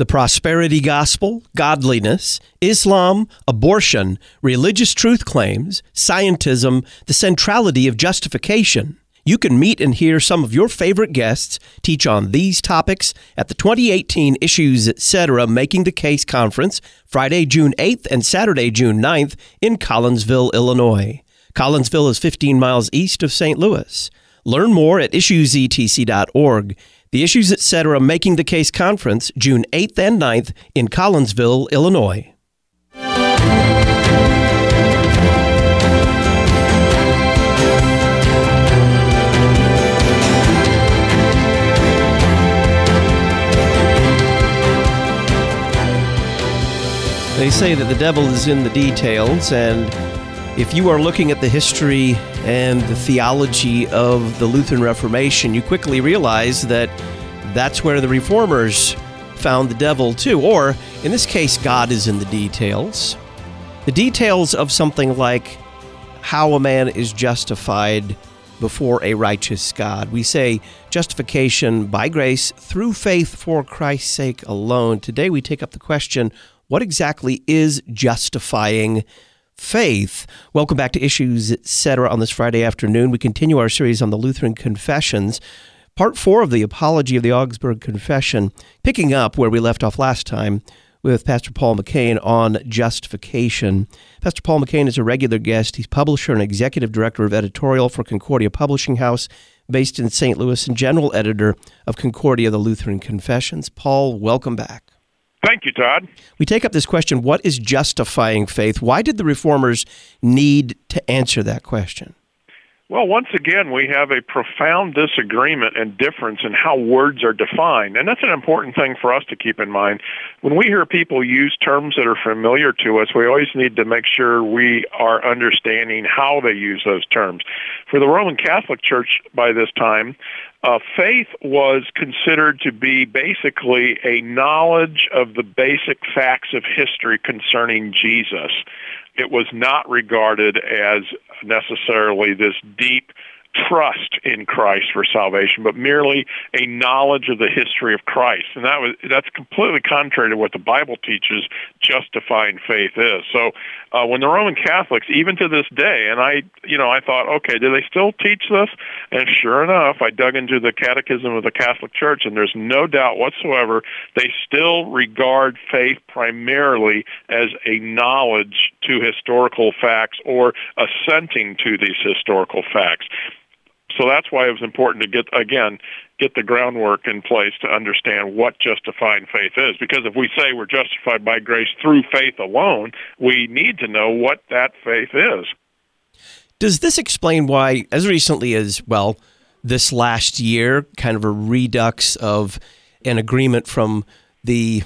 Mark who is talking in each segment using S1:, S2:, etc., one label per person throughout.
S1: the prosperity gospel, godliness, Islam, abortion, religious truth claims, scientism, the centrality of justification. You can meet and hear some of your favorite guests teach on these topics at the 2018 Issues Etc. Making the Case Conference, Friday, June 8th and Saturday, June 9th in Collinsville, Illinois. Collinsville is 15 miles east of St. Louis. Learn more at issuesetc.org. The Issues Etc. Making the Case Conference, June 8th and 9th in Collinsville, Illinois. They say that the devil is in the details, and if you are looking at the history and the theology of the Lutheran Reformation, you quickly realize that that's where the Reformers found the devil too. Or, in this case, God is in the details. The details of something like how a man is justified before a righteous God. We say justification by grace through faith for Christ's sake alone. Today we take up the question, what exactly is justifying faith? Welcome back to Issues Etc. on this Friday afternoon. We continue our series on the Lutheran Confessions, Part 4 of the Apology of the Augsburg Confession, picking up where we left off last time with Pastor Paul McCain on justification. Pastor Paul McCain is a regular guest. He's publisher and executive director of editorial for Concordia Publishing House, based in St. Louis, and general editor of Concordia, the Lutheran Confessions. Paul, welcome back.
S2: Thank you, Todd.
S1: We take up this question, what is justifying faith? Why did the Reformers need to answer that question?
S2: Well, once again, we have a profound disagreement and difference in how words are defined, and that's an important thing for us to keep in mind. When we hear people use terms that are familiar to us, we always need to make sure we are understanding how they use those terms. For the Roman Catholic Church by this time, faith was considered to be basically a knowledge of the basic facts of history concerning Jesus. It was not regarded as necessarily this deep trust in Christ for salvation, but merely a knowledge of the history of Christ. And that's completely contrary to what the Bible teaches justifying faith is. So when the Roman Catholics, even to this day, and I thought, okay, do they still teach this? And sure enough, I dug into the Catechism of the Catholic Church, and there's no doubt whatsoever they still regard faith primarily as a knowledge to historical facts or assenting to these historical facts. So that's why it was important to get the groundwork in place to understand what justifying faith is. Because if we say we're justified by grace through faith alone, we need to know what that faith is.
S1: Does this explain why, as recently as, this last year, kind of a redux of an agreement from the,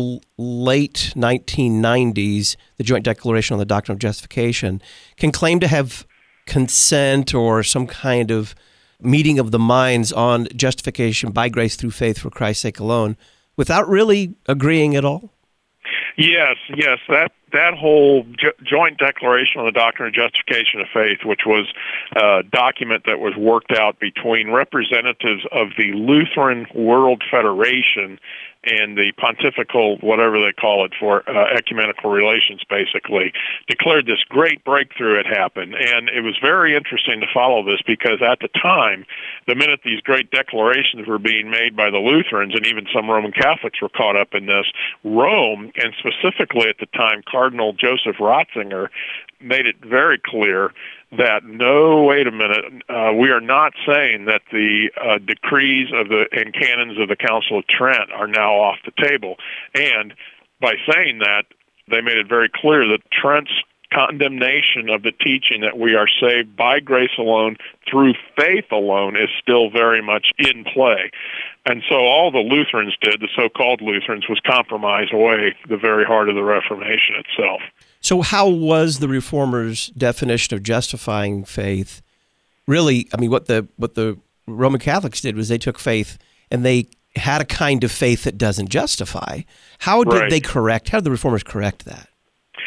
S1: late 1990s, the Joint Declaration on the Doctrine of Justification, can claim to have consent or some kind of meeting of the minds on justification by grace through faith for Christ's sake alone without really agreeing at all?
S2: Yes, that whole joint declaration on the doctrine of justification of faith, which was a document that was worked out between representatives of the Lutheran World Federation and the pontifical, whatever they call it, for ecumenical relations, basically, declared this great breakthrough had happened. And it was very interesting to follow this because at the time, the minute these great declarations were being made by the Lutherans, and even some Roman Catholics were caught up in this, Rome, and specifically at the time, Cardinal Joseph Ratzinger, made it very clear that, no, wait a minute, we are not saying that the decrees of and canons of the Council of Trent are now off the table. And by saying that, they made it very clear that Trent's condemnation of the teaching that we are saved by grace alone, through faith alone, is still very much in play. And so all the Lutherans did, the so-called Lutherans, was compromise away the very heart of the Reformation itself.
S1: So how was the Reformers' definition of justifying faith really? I mean, what the Roman Catholics did was they took faith and they had a kind of faith that doesn't justify. How did they correct? How did the Reformers correct that?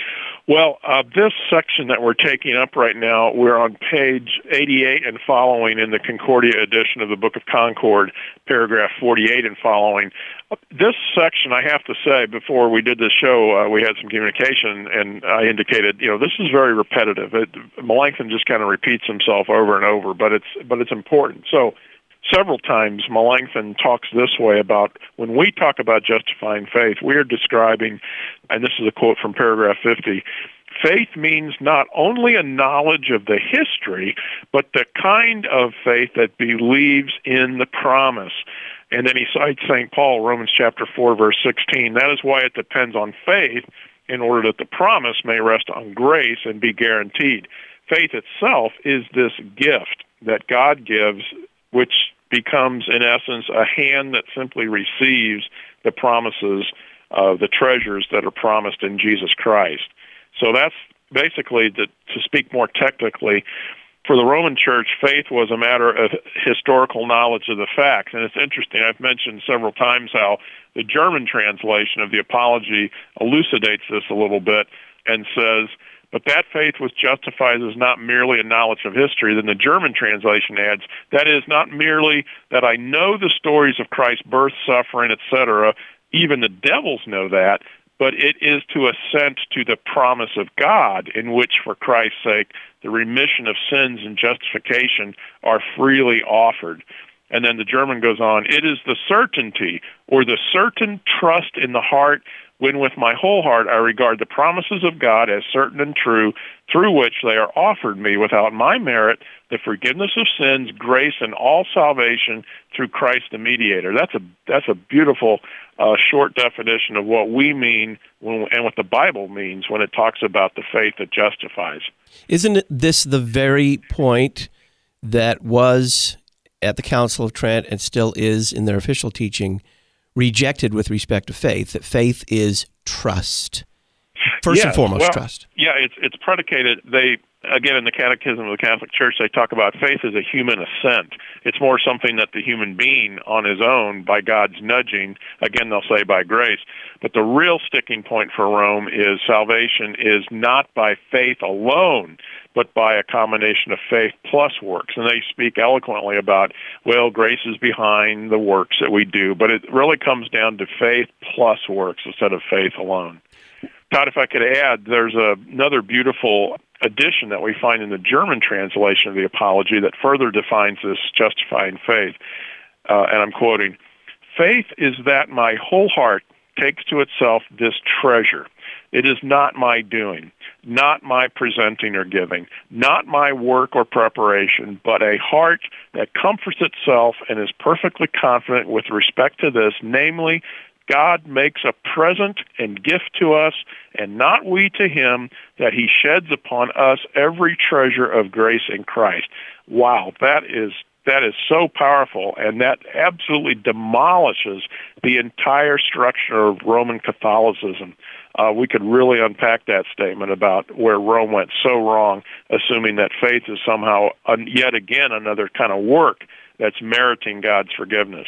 S2: Well, this section that we're taking up right now, we're on page 88 and following in the Concordia edition of the Book of Concord, paragraph 48 and following. This section, I have to say, before we did this show, we had some communication, and I indicated, this is very repetitive. Melanchthon just kind of repeats himself over and over, but it's important. So, several times Melanchthon talks this way about when we talk about justifying faith, we are describing, and this is a quote from paragraph 50, faith means not only a knowledge of the history, but the kind of faith that believes in the promise. And then he cites St. Paul, Romans chapter 4, verse 16. That is why it depends on faith in order that the promise may rest on grace and be guaranteed. Faith itself is this gift that God gives, which becomes, in essence, a hand that simply receives the promises of the treasures that are promised in Jesus Christ. So that's basically, to speak more technically, for the Roman Church, faith was a matter of historical knowledge of the facts. And it's interesting, I've mentioned several times how the German translation of the Apology elucidates this a little bit and says, but that faith was justified as not merely a knowledge of history. Then the German translation adds, that is, not merely that I know the stories of Christ's birth, suffering, etc., even the devils know that, but it is to assent to the promise of God, in which, for Christ's sake, the remission of sins and justification are freely offered. And then the German goes on, it is the certainty, or the certain trust in the heart, when with my whole heart I regard the promises of God as certain and true, through which they are offered me without my merit, the forgiveness of sins, grace, and all salvation through Christ the mediator. That's a beautiful short definition of what we mean and what the Bible means when it talks about the faith that justifies.
S1: Isn't this the very point that was at the Council of Trent and still is in their official teaching rejected with respect to faith, that faith is trust? First and foremost, trust.
S2: Yeah, it's predicated. Again, in the Catechism of the Catholic Church, they talk about faith as a human assent. It's more something that the human being on his own, by God's nudging, again, they'll say by grace. But the real sticking point for Rome is salvation is not by faith alone, but by a combination of faith plus works. And they speak eloquently about, well, grace is behind the works that we do, but it really comes down to faith plus works instead of faith alone. Todd, if I could add, there's another beautiful addition that we find in the German translation of the Apology that further defines this justifying faith. And I'm quoting, faith is that my whole heart takes to itself this treasure. It is not my doing, not my presenting or giving, not my work or preparation, but a heart that comforts itself and is perfectly confident with respect to this, namely, God makes a present and gift to us, and not we to him, that he sheds upon us every treasure of grace in Christ. Wow, that is so powerful, and that absolutely demolishes the entire structure of Roman Catholicism. We could really unpack that statement about where Rome went so wrong, assuming that faith is somehow, yet again, another kind of work that's meriting God's forgiveness.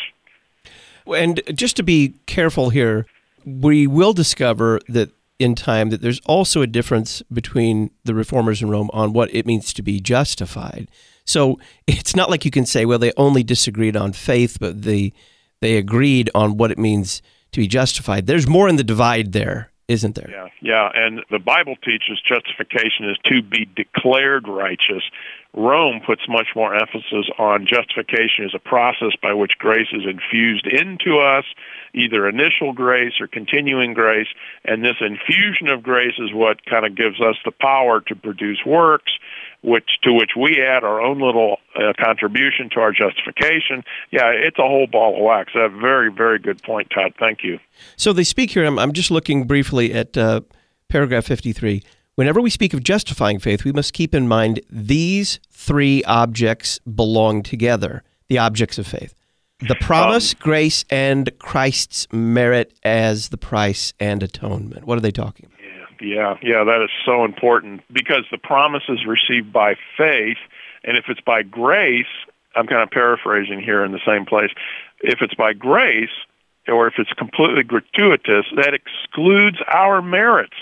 S1: And just to be careful here, we will discover that in time that there's also a difference between the reformers in Rome on what it means to be justified. So it's not like you can say, well, they only disagreed on faith, but they agreed on what it means to be justified. There's more in the divide there, isn't there?
S2: Yeah. And the Bible teaches justification is to be declared righteous. Rome puts much more emphasis on justification as a process by which grace is infused into us, either initial grace or continuing grace, and this infusion of grace is what kind of gives us the power to produce works, to which we add our own little contribution to our justification. Yeah, it's a whole ball of wax. That's a very, very good point, Todd. Thank you.
S1: So they speak here, I'm just looking briefly at paragraph 53. Whenever we speak of justifying faith, we must keep in mind these three objects belong together, the objects of faith. The promise, grace, and Christ's merit as the price and atonement. What are they talking about?
S2: Yeah, that is so important, because the promise is received by faith, and if it's by grace, I'm kind of paraphrasing here in the same place, if it's by grace, or if it's completely gratuitous, that excludes our merits.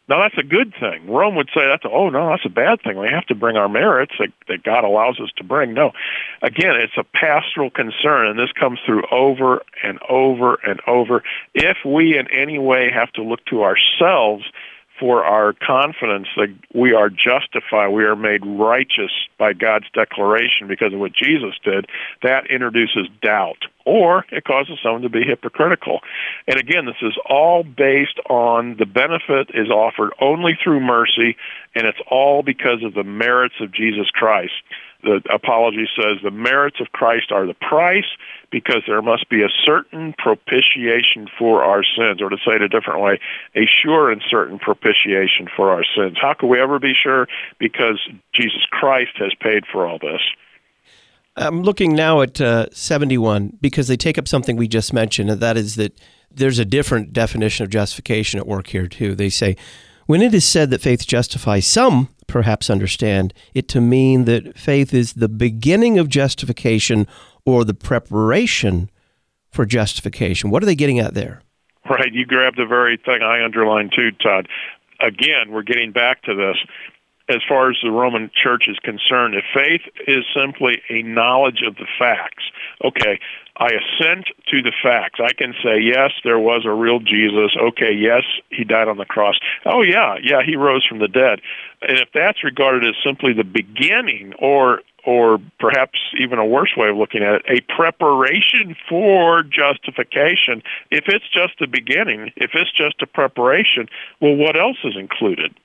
S2: Now, that's a good thing. Rome would say, that's a bad thing. We have to bring our merits that God allows us to bring. No. Again, it's a pastoral concern, and this comes through over and over and over. If we in any way have to look to ourselves for our confidence that we are justified, we are made righteous by God's declaration because of what Jesus did, that introduces doubt, or it causes someone to be hypocritical. And again, this is all based on the benefit is offered only through mercy, and it's all because of the merits of Jesus Christ. The apology says the merits of Christ are the price, because there must be a certain propitiation for our sins, or to say it a different way, a sure and certain propitiation for our sins. How can we ever be sure? Because Jesus Christ has paid for all this.
S1: I'm looking now at 71, because they take up something we just mentioned, and that is that there's a different definition of justification at work here, too. They say, when it is said that faith justifies, some perhaps understand it to mean that faith is the beginning of justification or the preparation for justification. What are they getting at there?
S2: Right. You grabbed the very thing I underlined too, Todd. Again, we're getting back to this. As far as the Roman Church is concerned, if faith is simply a knowledge of the facts, okay, I assent to the facts. I can say, yes, there was a real Jesus. Okay, yes, he died on the cross. Oh, yeah, he rose from the dead. And if that's regarded as simply the beginning, or perhaps even a worse way of looking at it, a preparation for justification, if it's just the beginning, if it's just a preparation, well, what else is included?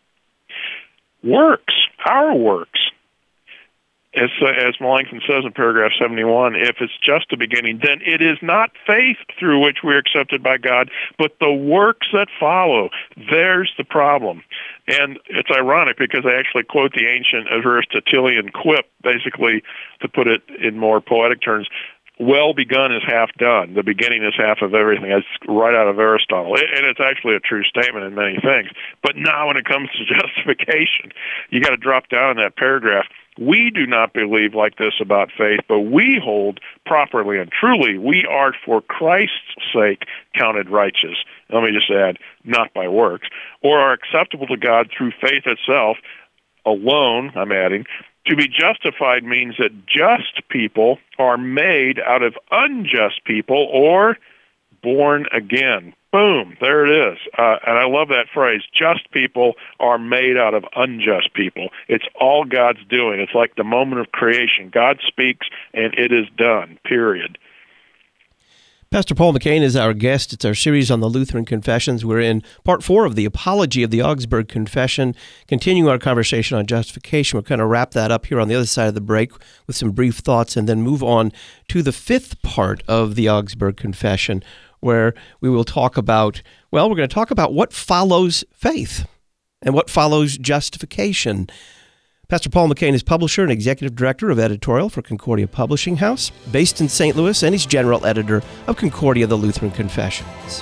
S2: Works, our works. As Melanchthon says in paragraph 71, if it's just the beginning, then it is not faith through which we are accepted by God, but the works that follow. There's the problem. And it's ironic because I actually quote the ancient Aristotelian quip, basically, to put it in more poetic terms, well begun is half done. The beginning is half of everything. That's right out of Aristotle. And it's actually a true statement in many things. But now when it comes to justification, you got to drop down in that paragraph. We do not believe like this about faith, but we hold properly and truly we are for Christ's sake counted righteous. Let me just add, not by works, or are acceptable to God through faith itself alone, I'm adding. To be justified means that just people are made out of unjust people or born again. Boom, there it is. And I love that phrase, just people are made out of unjust people. It's all God's doing. It's like the moment of creation. God speaks and it is done, period.
S1: Pastor Paul McCain is our guest. It's our series on the Lutheran Confessions. We're in part 4 of the Apology of the Augsburg Confession, continuing our conversation on justification. We'll kind of wrap that up here on the other side of the break with some brief thoughts and then move on to the 5th part of the Augsburg Confession, where we will talk about, we're going to talk about what follows faith and what follows justification. Pastor Paul McCain is publisher and executive director of editorial for Concordia Publishing House, based in St. Louis, and he's general editor of Concordia, the Lutheran Confessions.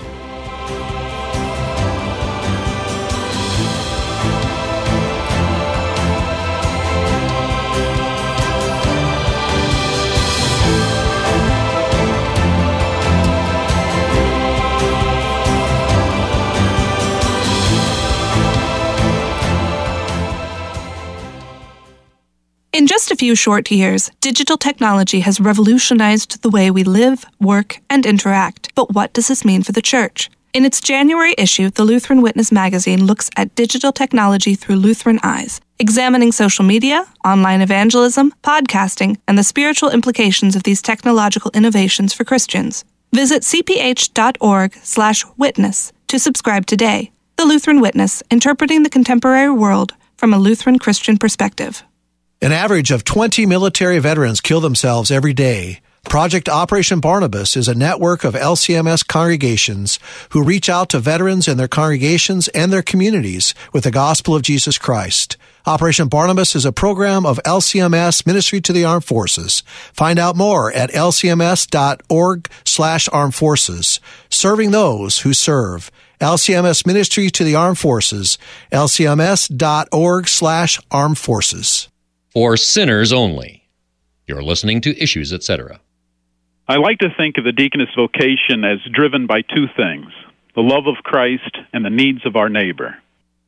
S3: In just a few short years, digital technology has revolutionized the way we live, work, and interact. But what does this mean for the Church? In its January issue, the Lutheran Witness magazine looks at digital technology through Lutheran eyes, examining social media, online evangelism, podcasting, and the spiritual implications of these technological innovations for Christians. Visit cph.org/witness to subscribe today. The Lutheran Witness, interpreting the contemporary world from a Lutheran Christian perspective.
S4: An average of 20 military veterans kill themselves every day. Project Operation Barnabas is a network of LCMS congregations who reach out to veterans and their congregations and their communities with the gospel of Jesus Christ. Operation Barnabas is a program of LCMS Ministry to the Armed Forces. Find out more at lcms.org/armed forces. Serving those who serve. LCMS Ministry to the Armed Forces. lcms.org/armed forces.
S5: For sinners only. You're listening to Issues, Etc.
S6: I like to think of the deaconess vocation as driven by two things, the love of Christ and the needs of our neighbor.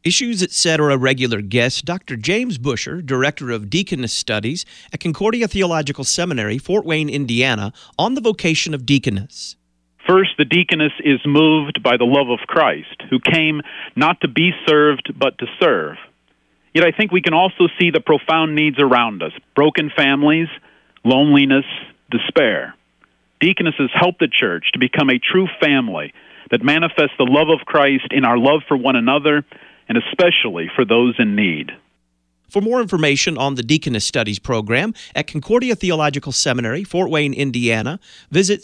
S1: Issues Etc. regular guest, Dr. James Busher, Director of Deaconess Studies at Concordia Theological Seminary, Fort Wayne, Indiana, on the vocation of deaconess.
S6: First, the deaconess is moved by the love of Christ, who came not to be served, but to serve. Yet I think we can also see the profound needs around us: broken families, loneliness, despair. Deaconesses help the church to become a true family that manifests the love of Christ in our love for one another, and especially for those in need.
S1: For more information on the Deaconess Studies program at Concordia Theological Seminary, Fort Wayne, Indiana, visit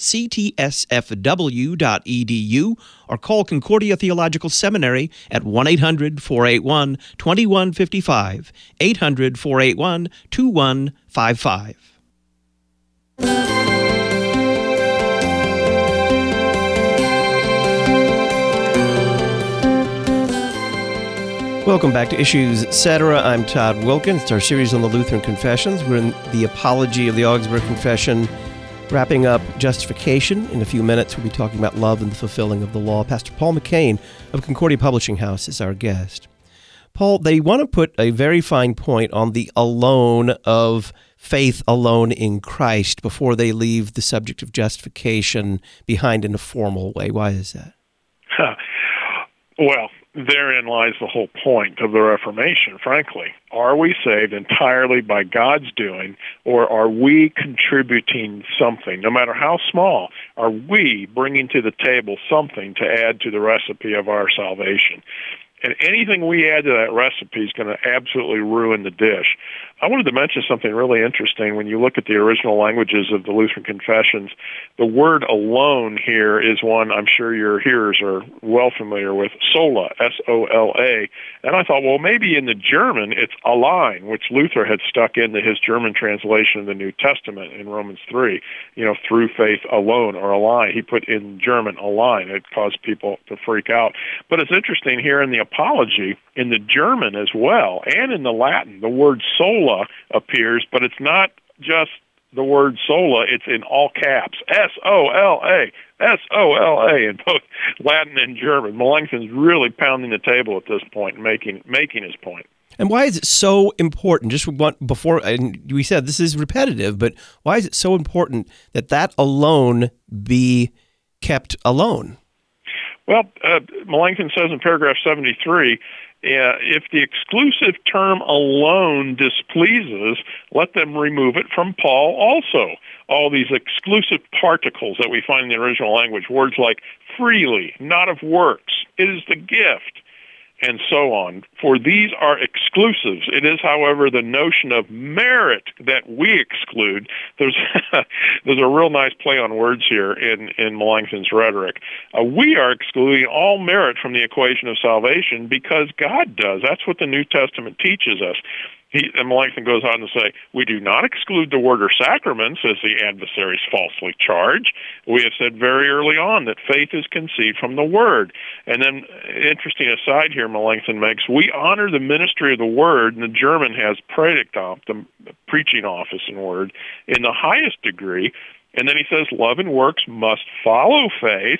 S1: ctsfw.edu or call Concordia Theological Seminary at 1-800-481-2155, 800-481-2155. Welcome back to Issues Etc. I'm Todd Wilkins. It's our series on the Lutheran Confessions. We're in the Apology of the Augsburg Confession, wrapping up justification. In a few minutes, we'll be talking about love and the fulfilling of the law. Pastor Paul McCain of Concordia Publishing House is our guest. Paul, they want to put a very fine point on the alone of faith alone in Christ before they leave the subject of justification behind in a formal way. Why is that?
S2: Well, therein lies the whole point of the Reformation, frankly. Are we saved entirely by God's doing, or are we contributing something, no matter how small? Are we bringing to the table something to add to the recipe of our salvation? And anything we add to that recipe is going to absolutely ruin the dish. I wanted to mention something really interesting. When you look at the original languages of the Lutheran Confessions, the word alone here is one I'm sure your hearers are well familiar with, sola, S-O-L-A. And I thought, well, maybe in the German it's allein, which Luther had stuck into his German translation of the New Testament in Romans 3, through faith alone, or allein. He put in German allein. It caused people to freak out. But it's interesting here in the Apology, in the German as well, and in the Latin, the word sola appears, but it's not just the word sola, it's in all caps, S-O-L-A, S-O-L-A, in both Latin and German. Melanchthon's really pounding the table at this point, making his point.
S1: And why is it so important? Just before, and we said this is repetitive, but why is it so important that alone be kept alone?
S2: Well, Melanchthon says in paragraph 73, if the exclusive term alone displeases, let them remove it from Paul also. All these exclusive particles that we find in the original language, words like freely, not of works, it is the gift, and so on. For these are exclusives. It is, however, the notion of merit that we exclude. There's a real nice play on words here in Melanchthon's rhetoric. We are excluding all merit from the equation of salvation because God does. That's what the New Testament teaches us. And Melanchthon goes on to say, we do not exclude the word or sacraments, as the adversaries falsely charge. We have said very early on that faith is conceived from the word. And then, interesting aside here Melanchthon makes, we honor the ministry of the word, and the German has Predigtamt, the preaching office in word, in the highest degree. And then he says, love and works must follow faith.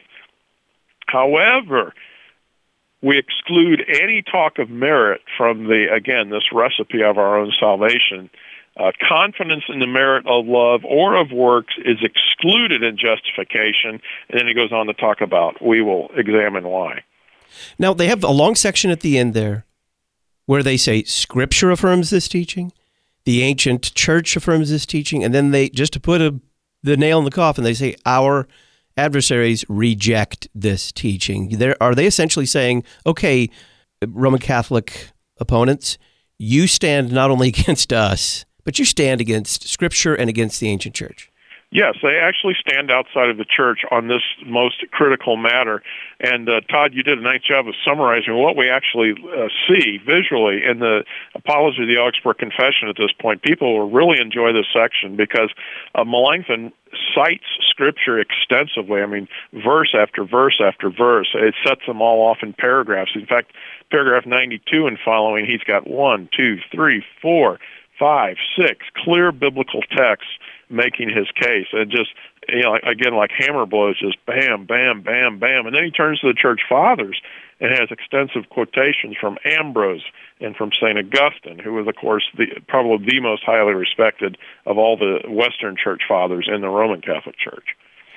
S2: However, we exclude any talk of merit from this recipe of our own salvation. Confidence in the merit of love or of works is excluded in justification, and then he goes on to talk about, we will examine why.
S1: Now, they have a long section at the end there where they say Scripture affirms this teaching, the ancient church affirms this teaching, and then they, just to put the nail in the coffin, they say our adversaries reject this teaching. Are they essentially saying, okay, Roman Catholic opponents, you stand not only against us, but you stand against Scripture and against the ancient church?
S2: Yes, they actually stand outside of the church on this most critical matter. And Todd, you did a nice job of summarizing what we actually see visually in the Apology of the Augsburg Confession at this point. People will really enjoy this section because Melanchthon cites Scripture extensively. I mean, verse after verse after verse. It sets them all off in paragraphs. In fact, paragraph 92 and following, he's got 1, 2, 3, 4, 5, 6 clear biblical texts making his case, and just again, like hammer blows, just bam, bam, bam, bam. And then he turns to the church fathers and has extensive quotations from Ambrose and from St. Augustine, who was, of course, probably the most highly respected of all the Western church fathers in the Roman Catholic Church.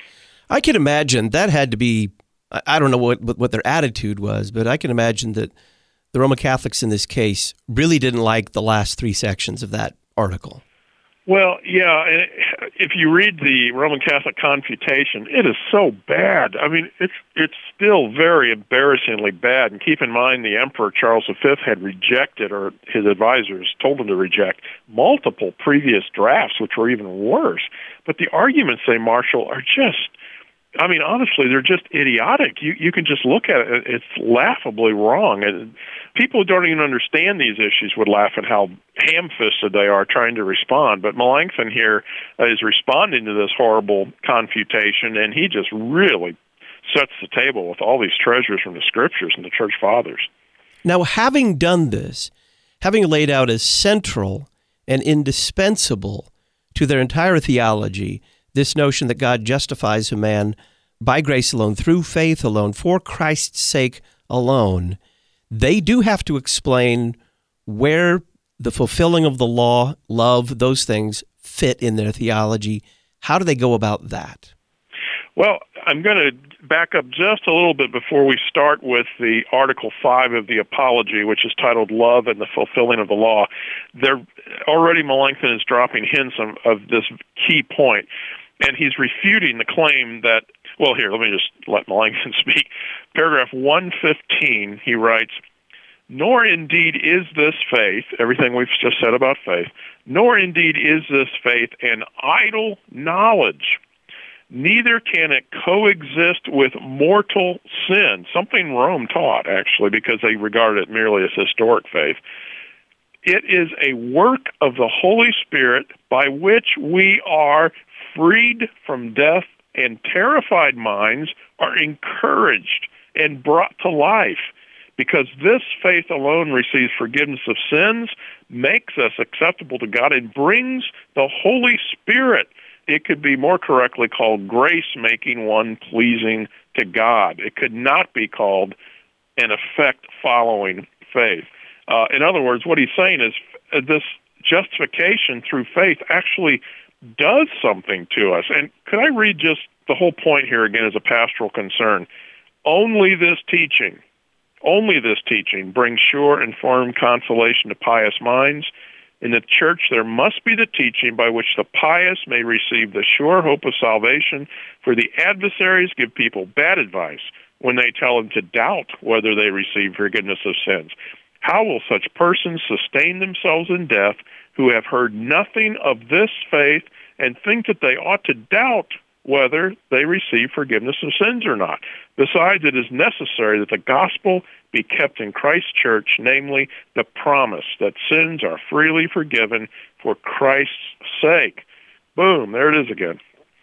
S1: I can imagine that had to be, I don't know what their attitude was, but I can imagine that the Roman Catholics in this case really didn't like the last three sections of that article.
S2: Well, yeah, and if you read the Roman Catholic Confutation, it is so bad. I mean, it's still very embarrassingly bad. And keep in mind, the Emperor Charles V had rejected, or his advisors told him to reject, multiple previous drafts, which were even worse. But the arguments they marshal are just, I mean, honestly, they're just idiotic. You can just look at it. It's laughably wrong. And people who don't even understand these issues would laugh at how ham-fisted they are trying to respond. But Melanchthon here is responding to this horrible confutation, and he just really sets the table with all these treasures from the Scriptures and the Church Fathers.
S1: Now, having done this, having laid out as central and indispensable to their entire theology this notion that God justifies a man by grace alone, through faith alone, for Christ's sake alone, they do have to explain where the fulfilling of the law, love, those things fit in their theology. How do they go about that?
S2: Well, I'm going to back up just a little bit before we start with the Article 5 of the Apology, which is titled Love and the Fulfilling of the Law. There already Melanchthon is dropping hints of this key point, and he's refuting the claim that, well, here, let me just let Melanchthon speak. Paragraph 115, he writes, "Nor indeed is this faith," everything we've just said about faith, "nor indeed is this faith an idle knowledge. Neither can it coexist with mortal sin," something Rome taught, actually, because they regarded it merely as historic faith. "It is a work of the Holy Spirit by which we are freed from death, and terrified minds are encouraged and brought to life, because this faith alone receives forgiveness of sins, makes us acceptable to God, and brings the Holy Spirit." It could be more correctly called grace, making one pleasing to God. It could not be called an effect following faith. In other words, what he's saying is this justification through faith actually does something to us. And could I read just the whole point here again as a pastoral concern? Only this teaching brings sure and firm consolation to pious minds. In the Church there must be the teaching by which the pious may receive the sure hope of salvation, for the adversaries give people bad advice when they tell them to doubt whether they receive forgiveness of sins. How will such persons sustain themselves in death who have heard nothing of this faith and think that they ought to doubt whether they receive forgiveness of sins or not? Besides, it is necessary that the gospel be kept in Christ's church, namely the promise that sins are freely forgiven for Christ's sake. Boom, there it is again.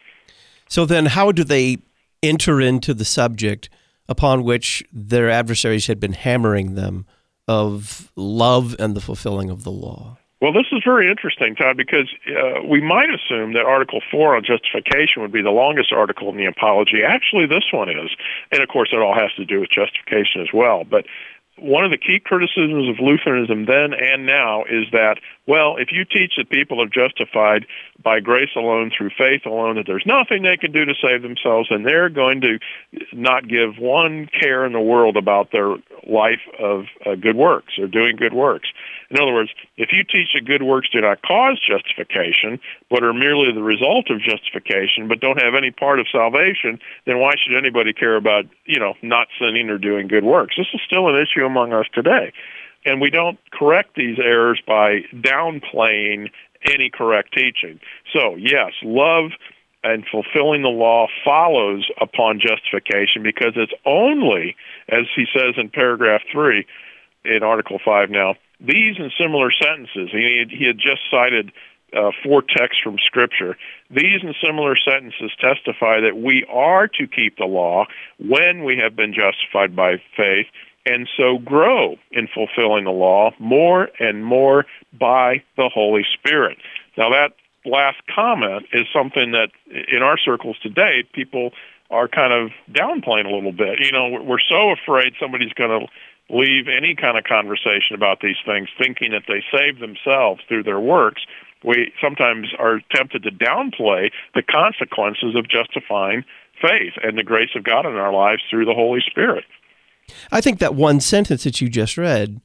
S1: So then how do they enter into the subject upon which their adversaries had been hammering them of love and the fulfilling of the law?
S2: Well, this is very interesting, Todd, because we might assume that Article 4 on justification would be the longest article in the Apology. Actually, this one is. And, of course, it all has to do with justification as well. But one of the key criticisms of Lutheranism then and now is that, well, if you teach that people are justified by grace alone, through faith alone, that there's nothing they can do to save themselves, and they're going to not give one care in the world about their life of good works or doing good works. In other words, if you teach that good works do not cause justification, but are merely the result of justification, but don't have any part of salvation, then why should anybody care about, not sinning or doing good works? This is still an issue among us today. And we don't correct these errors by downplaying any correct teaching. So, yes, love and fulfilling the law follows upon justification, because it's only, as he says in paragraph 3 in Article 5 now, these and similar sentences, he had just cited 4 texts from Scripture. These and similar sentences testify that we are to keep the law when we have been justified by faith, and so grow in fulfilling the law more and more by the Holy Spirit. Now that last comment is something that in our circles today, people are kind of downplaying a little bit. You know, we're so afraid somebody's going to leave any kind of conversation about these things thinking that they save themselves through their works. We sometimes are tempted to downplay the consequences of justifying faith and the grace of God in our lives through the Holy Spirit.
S1: I think that one sentence that you just read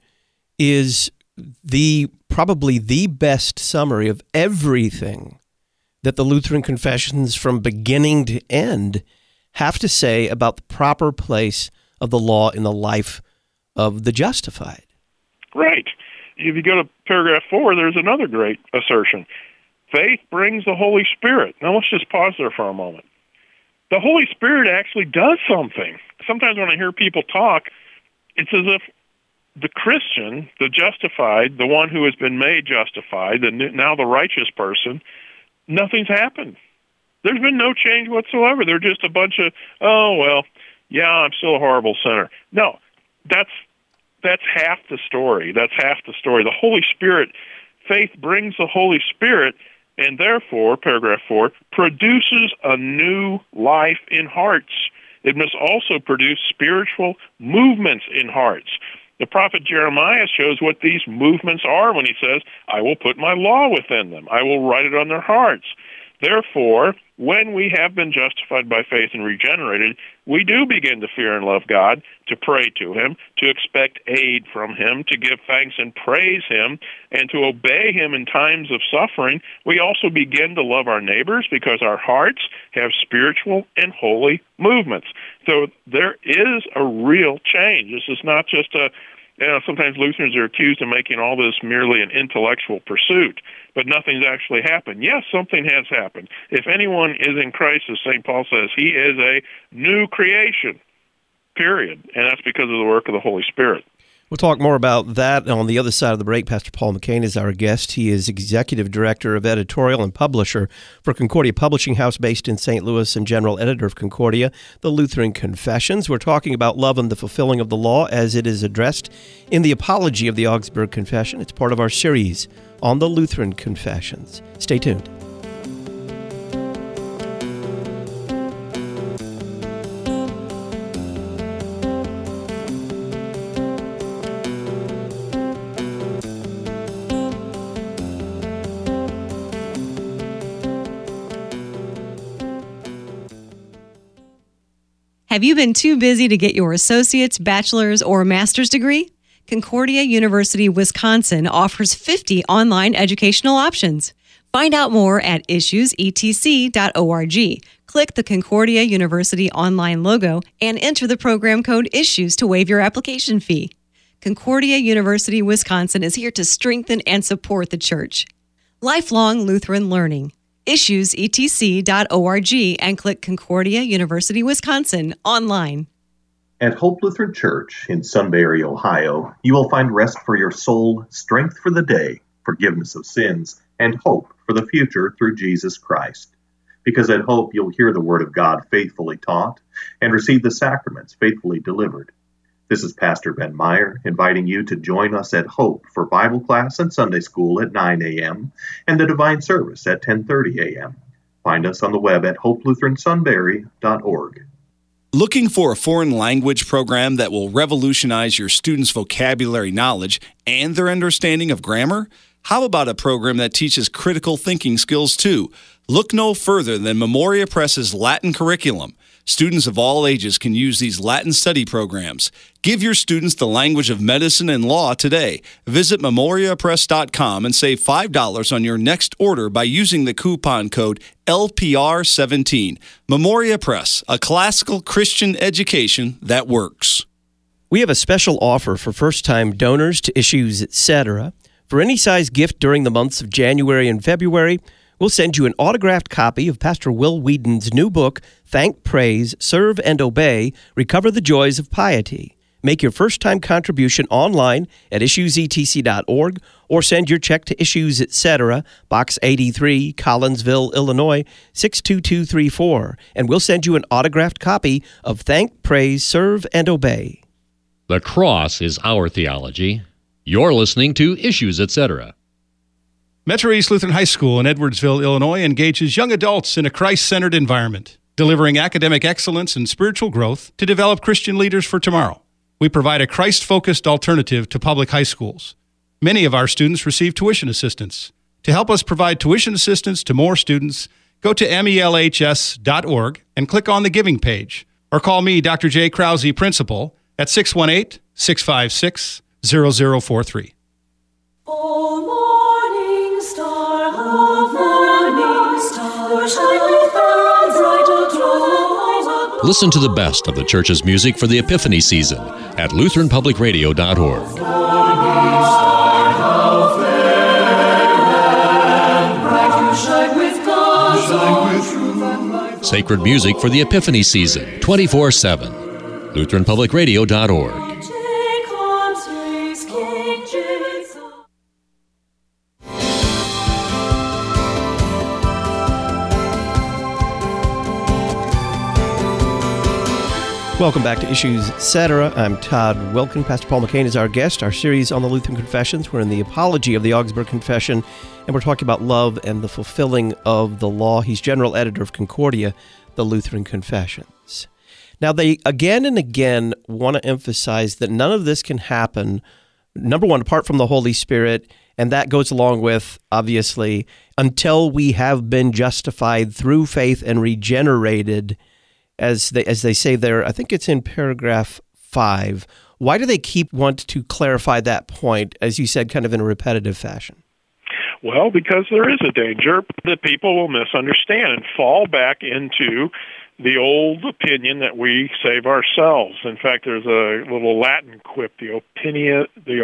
S1: is probably the best summary of everything that the Lutheran confessions from beginning to end have to say about the proper place of the law in the life of the justified.
S2: Right. If you go to paragraph 4, there's another great assertion. Faith brings the Holy Spirit. Now let's just pause there for a moment. The Holy Spirit actually does something. Sometimes when I hear people talk, it's as if the Christian, the justified, the one who has been made justified, now the righteous person, nothing's happened. There's been no change whatsoever. They're just a bunch of, oh, well, yeah, I'm still a horrible sinner. No, that's half the story. That's half the story. The Holy Spirit, faith brings the Holy Spirit, and therefore, paragraph 4, produces a new life in hearts. It must also produce spiritual movements in hearts. The prophet Jeremiah shows what these movements are when he says, I will put my law within them. I will write it on their hearts. Therefore, when we have been justified by faith and regenerated, we do begin to fear and love God, to pray to Him, to expect aid from Him, to give thanks and praise Him, and to obey Him in times of suffering. We also begin to love our neighbors because our hearts have spiritual and holy movements. So there is a real change. This is not just sometimes Lutherans are accused of making all this merely an intellectual pursuit, but nothing's actually happened. Yes, something has happened. If anyone is in Christ, as St. Paul says, he is a new creation, period. And that's because of the work of the Holy Spirit.
S1: We'll talk more about that on the other side of the break. Pastor Paul McCain is our guest. He is Executive Director of Editorial and Publisher for Concordia Publishing House based in St. Louis and General Editor of Concordia, the Lutheran Confessions. We're talking about love and the fulfilling of the law as it is addressed in the Apology of the Augsburg Confession. It's part of our series on the Lutheran Confessions. Stay tuned.
S7: Have you been too busy to get your associate's, bachelor's, or master's degree? Concordia University, Wisconsin offers 50 online educational options. Find out more at issuesetc.org. Click the Concordia University online logo and enter the program code ISSUES to waive your application fee. Concordia University, Wisconsin is here to strengthen and support the church. Lifelong Lutheran learning. issuesetc.org and click Concordia University, Wisconsin online.
S8: At Hope Lutheran Church in Sunbury, Ohio, you will find rest for your soul, strength for the day, forgiveness of sins, and hope for the future through Jesus Christ. Because at Hope, you'll hear the Word of God faithfully taught and receive the sacraments faithfully delivered. This is Pastor Ben Meyer inviting you to join us at Hope for Bible class and Sunday school at 9 a.m. and the Divine Service at 10:30 a.m. Find us on the web at hopelutheransunbury.org.
S9: Looking for a foreign language program that will revolutionize your students' vocabulary knowledge and their understanding of grammar? How about a program that teaches critical thinking skills too? Look no further than Memoria Press's Latin curriculum. Students of all ages can use these Latin study programs. Give your students the language of medicine and law today. Visit memoriapress.com and save $5 on your next order by using the coupon code LPR17. Memoria Press, a classical Christian education that works.
S1: We have a special offer for first-time donors to Issues, etc. For any size gift during the months of January and February, we'll send you an autographed copy of Pastor Will Whedon's new book, Thank, Praise, Serve, and Obey, Recover the Joys of Piety. Make your first-time contribution online at issuesetc.org or send your check to Issues, etc., Box 83, Collinsville, Illinois, 62234, and we'll send you an autographed copy of Thank, Praise, Serve, and Obey.
S5: The cross is our theology. You're listening to Issues, etc.
S10: Metro East Lutheran High School in Edwardsville, Illinois engages young adults in a Christ-centered environment, delivering academic excellence and spiritual growth to develop Christian leaders for tomorrow. We provide a Christ-focused alternative to public high schools. Many of our students receive tuition assistance. To help us provide tuition assistance to more students, go to melhs.org and click on the Giving page, or call me, Dr. J. Krause, Principal, at 618-656-0043.
S11: O morning star, shine with thou bright above.
S5: Listen to the best of the church's music for the Epiphany season at LutheranPublicRadio.org. Sacred music for the Epiphany season, 24/7. LutheranPublicRadio.org.
S1: Welcome back to Issues Etc. I'm Todd Wilken. Pastor Paul McCain is our guest. Our series on the Lutheran Confessions. We're in the Apology of the Augsburg Confession, and we're talking about love and the fulfilling of the law. He's general editor of Concordia, the Lutheran Confessions. Now, they again and again want to emphasize that none of this can happen, number one, apart from the Holy Spirit, and that goes along with, obviously, until we have been justified through faith and regenerated, as they say there. I think it's in paragraph 5. Why do they want to clarify that point, as you said, kind of in a repetitive fashion?
S2: Well, because there is a danger that people will misunderstand and fall back into the old opinion that we save ourselves. In fact, there's a little Latin quip, the opinio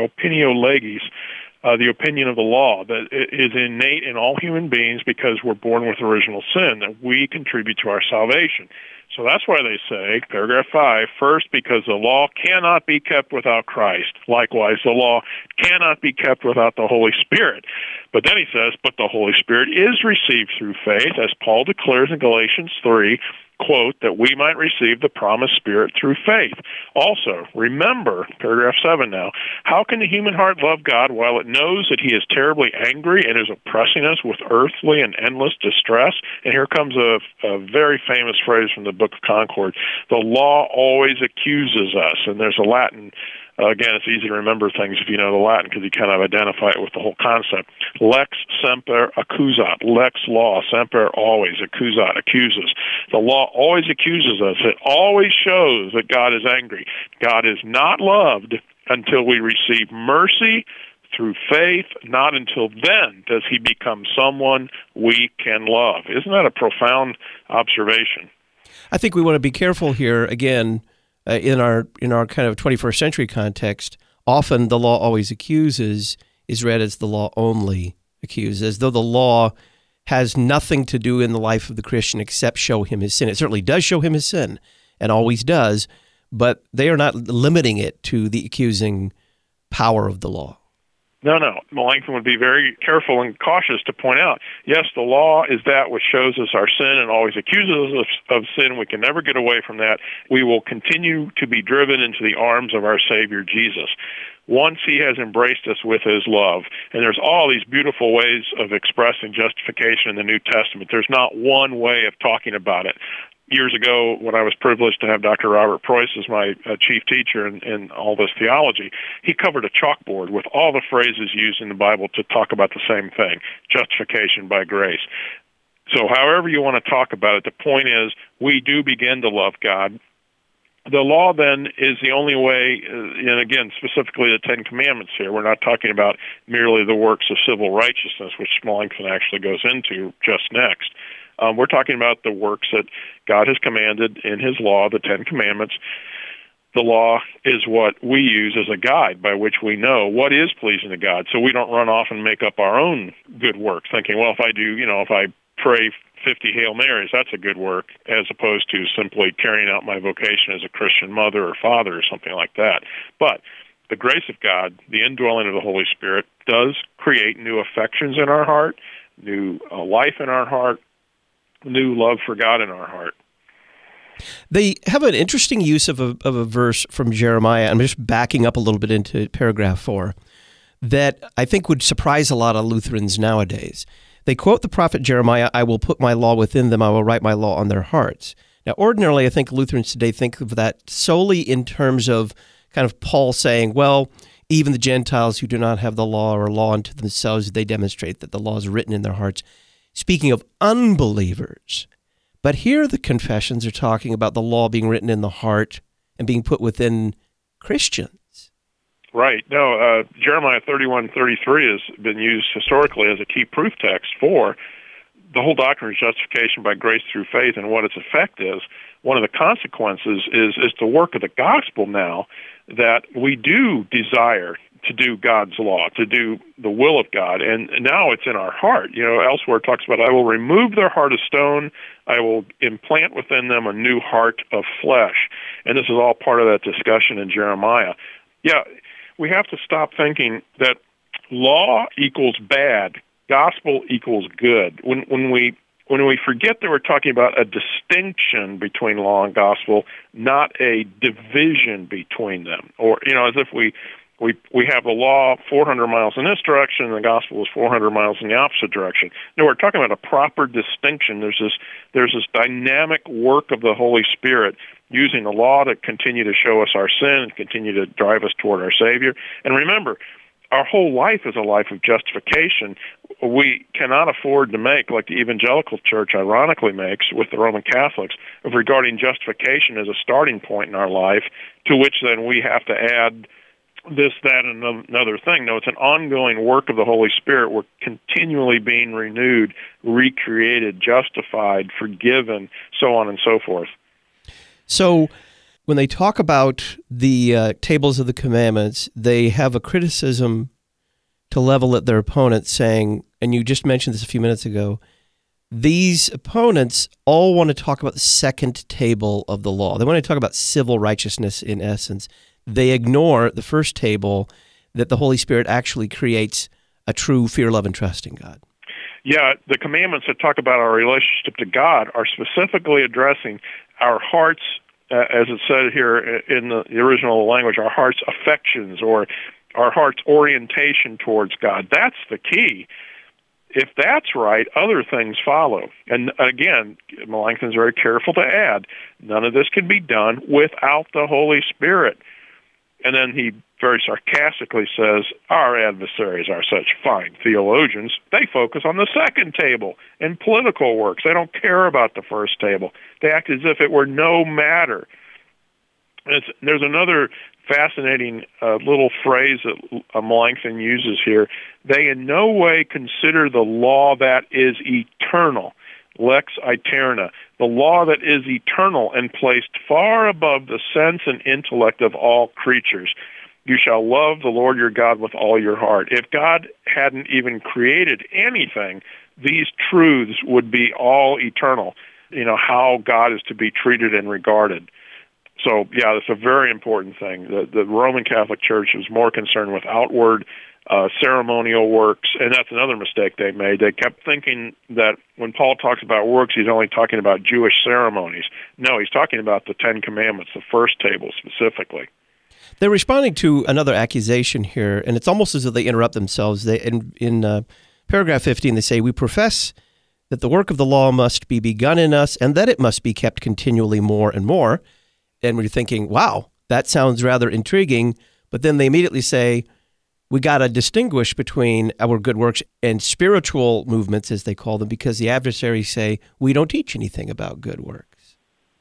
S2: legis, the opinion of the law, that is innate in all human beings because we're born with original sin, that we contribute to our salvation. So that's why they say, paragraph 5, first, because the law cannot be kept without Christ. Likewise, the law cannot be kept without the Holy Spirit. But then he says, but the Holy Spirit is received through faith, as Paul declares in Galatians 3, quote, that we might receive the promised Spirit through faith. Also, remember, paragraph 7 now, how can the human heart love God while it knows that he is terribly angry and is oppressing us with earthly and endless distress? And here comes a very famous phrase from the Book of Concord. The law always accuses us. And there's a Latin, again, it's easy to remember things if you know the Latin because you kind of identify it with the whole concept. Lex semper accusat. Lex, law, semper, always. Accusat, accuses. The law always accuses us. It always shows that God is angry. God is not loved until we receive mercy through faith. Not until then does he become someone we can love. Isn't that a profound observation?
S1: I think we want to be careful here, again, in our kind of 21st century context. Often the law always accuses is read as the law only accuses, as though the law has nothing to do in the life of the Christian except show him his sin. It certainly does show him his sin, and always does, but they are not limiting it to the accusing power of the law.
S2: No. Melanchthon would be very careful and cautious to point out, yes, the law is that which shows us our sin and always accuses us of sin. We can never get away from that. We will continue to be driven into the arms of our Savior, Jesus, once he has embraced us with his love. And there's all these beautiful ways of expressing justification in the New Testament. There's not one way of talking about it. Years ago, when I was privileged to have Dr. Robert Preuss as my chief teacher in all this theology, he covered a chalkboard with all the phrases used in the Bible to talk about the same thing, justification by grace. So however you want to talk about it, the point is we do begin to love God. The law, then, is the only way, and again, specifically the Ten Commandments here. We're not talking about merely the works of civil righteousness, which Melanchthon actually goes into just next. We're talking about the works that God has commanded in his law, the Ten Commandments. The law is what we use as a guide by which we know what is pleasing to God, so we don't run off and make up our own good works, thinking, well, if I pray 50 Hail Marys, that's a good work, as opposed to simply carrying out my vocation as a Christian mother or father or something like that. But the grace of God, the indwelling of the Holy Spirit, does create new affections in our heart, new life in our heart, new love for God in our heart.
S1: They have an interesting use of a verse from Jeremiah. I'm just backing up a little bit into paragraph 4. that I think would surprise a lot of Lutherans nowadays. They quote the prophet Jeremiah, "I will put my law within them, I will write my law on their hearts." Now, ordinarily, I think Lutherans today think of that solely in terms of kind of Paul saying, well, even the Gentiles who do not have the law or law unto themselves, they demonstrate that the law is written in their hearts. Speaking of unbelievers. But here the confessions are talking about the law being written in the heart and being put within Christians.
S2: Right. No, Jeremiah 31:33 has been used historically as a key proof text for the whole doctrine of justification by grace through faith and what its effect is. One of the consequences is the work of the gospel now, that we do desire to do God's law, to do the will of God, and now it's in our heart. Elsewhere it talks about, I will remove their heart of stone, I will implant within them a new heart of flesh. And this is all part of that discussion in Jeremiah. Yeah, we have to stop thinking that law equals bad, gospel equals good. When we forget that we're talking about a distinction between law and gospel, not a division between them, or as if we have the law 400 miles in this direction and the gospel is 400 miles in the opposite direction. No, we're talking about a proper distinction. There's this dynamic work of the Holy Spirit using the law to continue to show us our sin and continue to drive us toward our Savior. And remember, our whole life is a life of justification. We cannot afford to make, like the evangelical church ironically makes with the Roman Catholics, of regarding justification as a starting point in our life, to which then we have to add this, that, and another thing. No, it's an ongoing work of the Holy Spirit. We're continually being renewed, recreated, justified, forgiven, so on and so forth.
S1: So when they talk about the tables of the commandments, they have a criticism to level at their opponents saying, and you just mentioned this a few minutes ago, these opponents all want to talk about the second table of the law. They want to talk about civil righteousness in essence. They ignore the first table, that the Holy Spirit actually creates a true fear, love, and trust in God.
S2: Yeah, the commandments that talk about our relationship to God are specifically addressing our hearts, as it said here in the original language, our heart's affections or our heart's orientation towards God. That's the key. If that's right, other things follow. And again, Melanchthon's very careful to add, none of this can be done without the Holy Spirit. And then he very sarcastically says, our adversaries are such fine theologians. They focus on the second table in political works. They don't care about the first table. They act as if it were no matter. There's another fascinating little phrase that Melanchthon uses here. They in no way consider the law that is eternal, lex aeterna, the law that is eternal and placed far above the sense and intellect of all creatures. You shall love the Lord your God with all your heart. If God hadn't even created anything, these truths would be all eternal, how God is to be treated and regarded. So, yeah, that's a very important thing. The Roman Catholic Church was more concerned with outward ceremonial works, and that's another mistake they made. They kept thinking that when Paul talks about works, he's only talking about Jewish ceremonies. No, he's talking about the Ten Commandments, the first table specifically.
S1: They're responding to another accusation here, and it's almost as though they interrupt themselves. In paragraph 15, they say, we profess that the work of the law must be begun in us and that it must be kept continually more and more. And we're thinking, wow, that sounds rather intriguing. But then they immediately say, we got to distinguish between our good works and spiritual movements, as they call them, because the adversaries say, we don't teach anything about good works.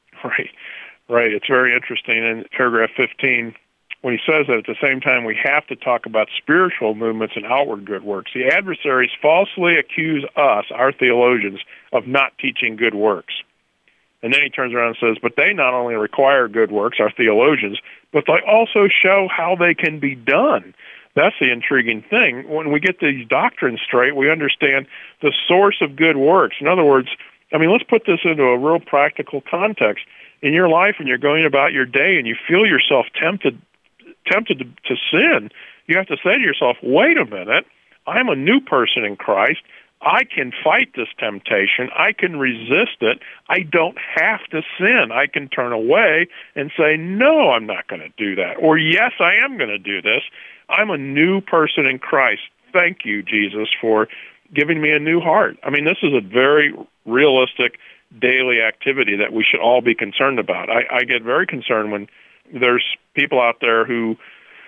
S2: Right. It's very interesting. In paragraph 15, when he says that at the same time we have to talk about spiritual movements and outward good works, the adversaries falsely accuse us, our theologians, of not teaching good works. And then he turns around and says, but they not only require good works, our theologians, but they also show how they can be done. That's the intriguing thing. When we get these doctrines straight, we understand the source of good works. In other words, let's put this into a real practical context. In your life, when you're going about your day and you feel yourself tempted to sin, you have to say to yourself, wait a minute, I'm a new person in Christ. I can fight this temptation. I can resist it. I don't have to sin. I can turn away and say, no, I'm not going to do that. Or, yes, I am going to do this. I'm a new person in Christ. Thank you, Jesus, for giving me a new heart. I mean, this is a very realistic daily activity that we should all be concerned about. I get very concerned when there's people out there who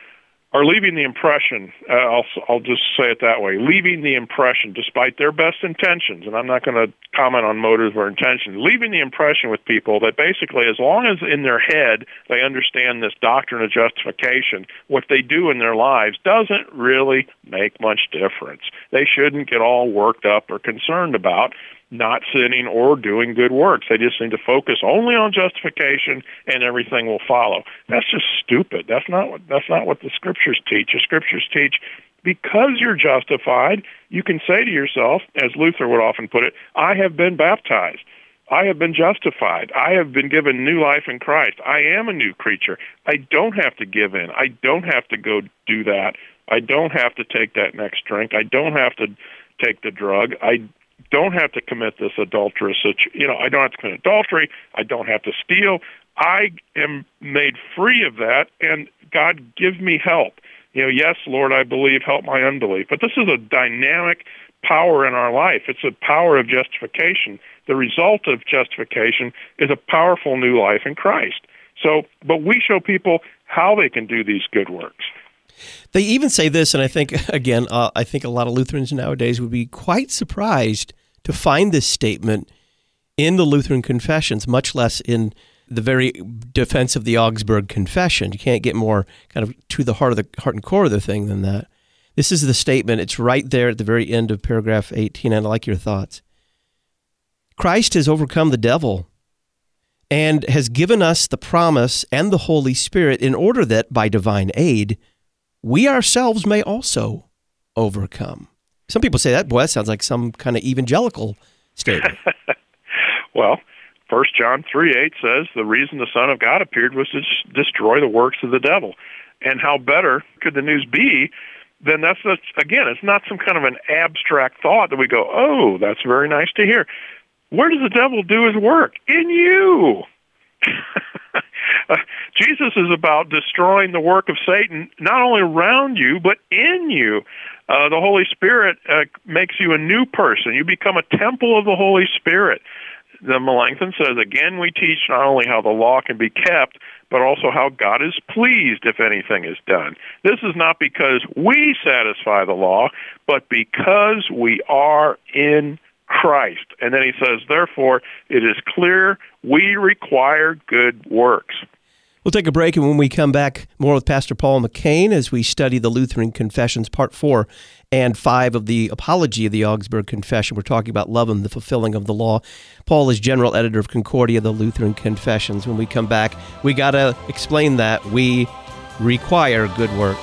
S2: are leaving the impression, I'll just say it that way, leaving the impression, despite their best intentions, and I'm not going to comment on motives or intentions, leaving the impression with people that basically as long as in their head they understand this doctrine of justification, what they do in their lives doesn't really make much difference. They shouldn't get all worked up or concerned about not sinning or doing good works. They just need to focus only on justification and everything will follow. That's just stupid. That's not what the Scriptures teach. The Scriptures teach because you're justified, you can say to yourself, as Luther would often put it, I have been baptized. I have been justified. I have been given new life in Christ. I am a new creature. I don't have to give in. I don't have to go do that. I don't have to take that next drink. I don't have to take the drug. I don't have to commit this adulterous, I don't have to commit adultery. I don't have to steal. I am made free of that, and God, give me help. Yes, Lord, I believe, help my unbelief. But this is a dynamic power in our life. It's a power of justification. The result of justification is a powerful new life in Christ. But we show people how they can do these good works.
S1: They even say this, and I think, again, I think a lot of Lutherans nowadays would be quite surprised to find this statement in the Lutheran confessions, much less in the very defense of the Augsburg Confession. You can't get more kind of to the heart and core of the thing than that. This is the statement. It's right there at the very end of paragraph 18, and I like your thoughts. Christ has overcome the devil and has given us the promise and the Holy Spirit in order that, by divine aid, we ourselves may also overcome. Some people say that sounds like some kind of evangelical statement.
S2: Well, 1 John 3:8 says the reason the Son of God appeared was to destroy the works of the devil. And how better could the news be than again, it's not some kind of an abstract thought that we go, oh, that's very nice to hear. Where does the devil do his work? In you. Jesus is about destroying the work of Satan, not only around you, but in you. The Holy Spirit makes you a new person. You become a temple of the Holy Spirit. The Melanchthon says, again, we teach not only how the law can be kept, but also how God is pleased if anything is done. This is not because we satisfy the law, but because we are in Christ. And then he says, therefore, it is clear we require good works.
S1: We'll take a break, and when we come back, more with Pastor Paul McCain as we study the Lutheran Confessions, Part 4 and 5 of the Apology of the Augsburg Confession. We're talking about love and the fulfilling of the law. Paul is general editor of Concordia, the Lutheran Confessions. When we come back, we got to explain that we require good work.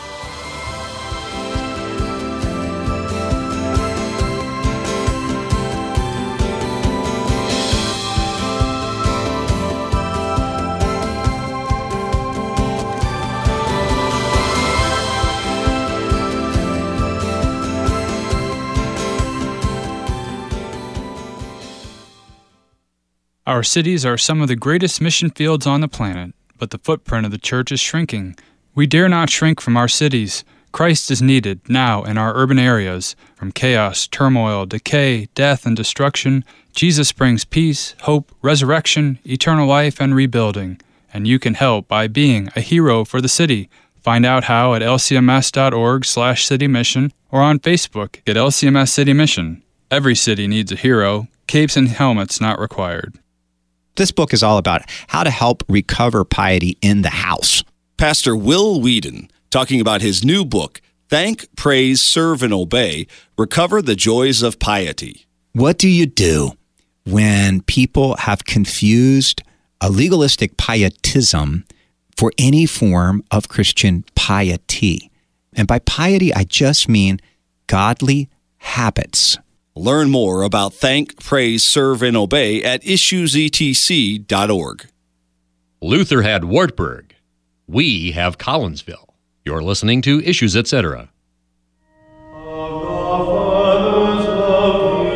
S12: Our cities are some of the greatest mission fields on the planet, but the footprint of the church is shrinking. We dare not shrink from our cities. Christ is needed now in our urban areas. From chaos, turmoil, decay, death, and destruction, Jesus brings peace, hope, resurrection, eternal life, and rebuilding. And you can help by being a hero for the city. Find out how at lcms.org/citymission or on Facebook at LCMS City Mission. Every city needs a hero. Capes and helmets not required.
S13: This book is all about how to help recover piety in the house.
S9: Pastor Will Whedon talking about his new book, Thank, Praise, Serve, and Obey, Recover the Joys of Piety.
S13: What do you do when people have confused a legalistic pietism for any form of Christian piety? And by piety, I just mean godly habits.
S9: Learn more about Thank, Praise, Serve, and Obey at issuesetc.org.
S5: Luther had Wartburg. We have Collinsville. You're listening to Issues Etc.
S11: Our fathers loved